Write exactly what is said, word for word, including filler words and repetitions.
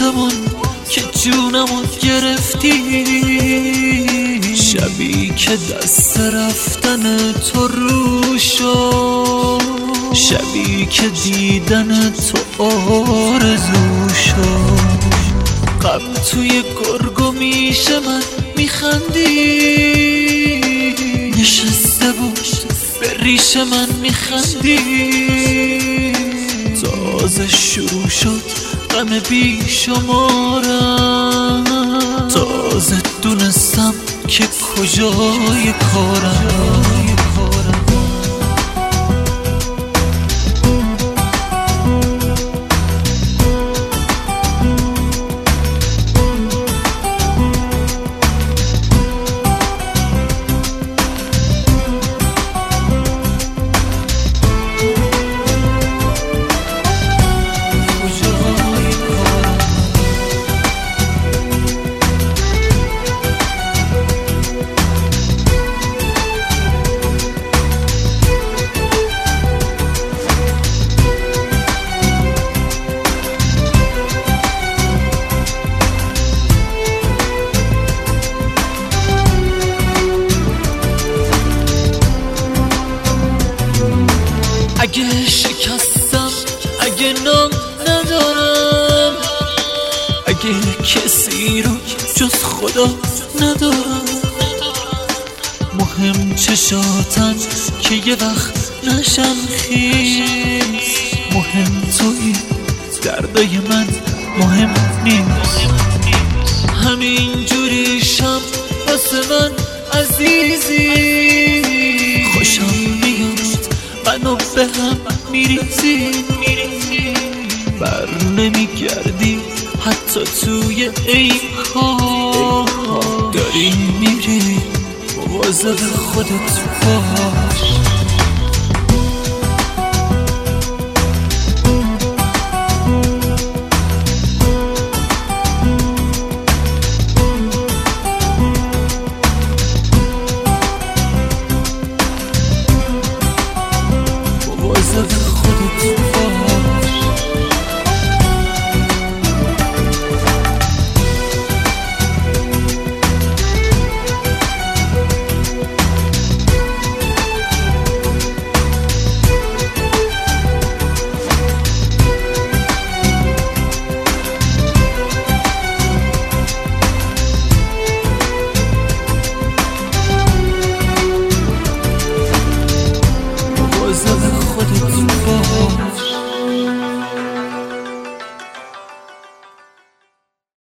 آسمون که جونمو گرفتی، شبی که دست رفتن تو رو شد، شبی که دیدن تو آرزو شد. غم توی گرگ و میشه من میخندی، نشسته بود به ریش من میخندی. تازه شروع شد غم بی شمارم، تازه دونستم که کجای کارم. اگه شکستم، اگه نام ندارم، اگه کسی رو جز خدا ندارم، مهم چشاتن که یه وقت نشن خیز. مهم توی دردای من مهم نیست، همین جوریشم واسه من عزیزی. خوشم میاد منو به هم میریزی، بر نمیگردی حتی توی عیب‌ها. داری میری مواظب خودت باش. مواظب خودت باش. مواظب